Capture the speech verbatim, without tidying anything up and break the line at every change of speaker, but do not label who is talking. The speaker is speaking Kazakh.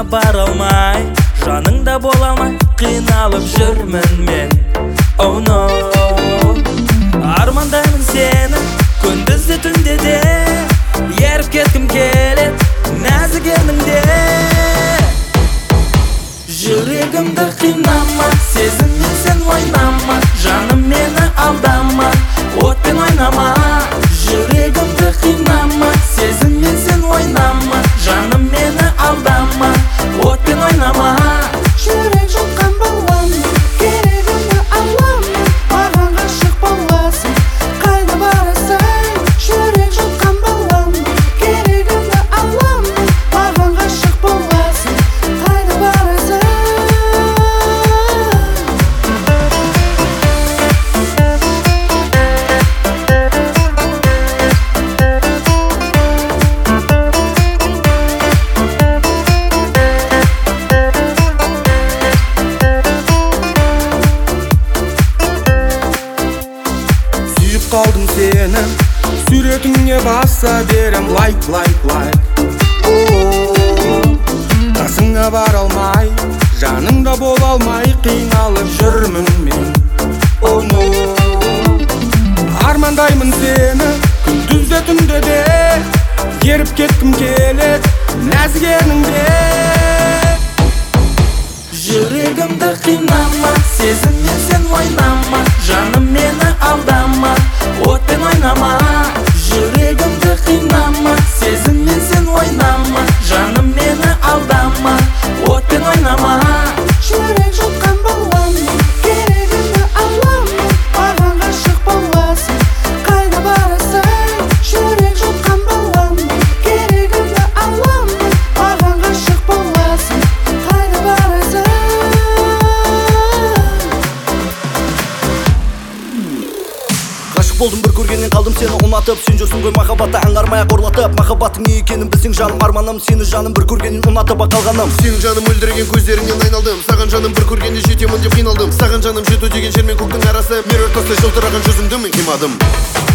қасыңа бара алмай, жаныңда бола алмай қиналып жүрмін мен. Oh no, армандаймын сені күндіз де түнде де, еріп кеткім келет нәзік ерніңде. Жүрегімді қинама, сезіммен сен ойнама, жаным мені алдама, отпен ойнама. Жүрегімді қинама, сезіммен сен ойнама, жаным мені алдама, отпен ойнама.
Жүрек жұтқан балам, керегімді алама, маған ғашық боласың, қайда барасың? Жүрек жұтқан балам, керегімді алама, маған ғашық боласың, қайда барасың?
Сүйіп қалдым сені, суретіңе баса берем лайк, лайк, лайк. Қасыңа бара алмай, жаныңда бола алмай қиналып жүрмін мен. Oh no, армандаймын сені күндіз де түнде де, еріп кеткім келет нәзік ерніңде.
Жүрегімді қинама, сезіммен сен ойнама, жаным мені алдама, отпен ойнама. Жүрегімді қинама, сезіммен сен ойнама, жаным мені алдама, отпен ойнама.
Жүрек жұтқан балам, керегімді алама, маған ғашық боласың, қайда барасың? Жүрек жұтқан балам, керегімді алама, маған ғашық боласың, қайда барасың?
Ғашық болдым бір көргеннен қалдым сені ұнатып, сен жүрсің ғой махаббатты аңғармай ақ ұрлатып. Махаббаттың не екенін білсең жаным арманым, сені жаным бір көргеннен ұнатып ақ қалғаным.
Сенің жаным мөлдіреген көздеріңнен айналдым, саған жаным бір көргенде жетемін деп қиналдым. Саған жаным жету деген жер мен көктің арасы, меруерт тастай жылтыраған жүзіңді мен қимадым.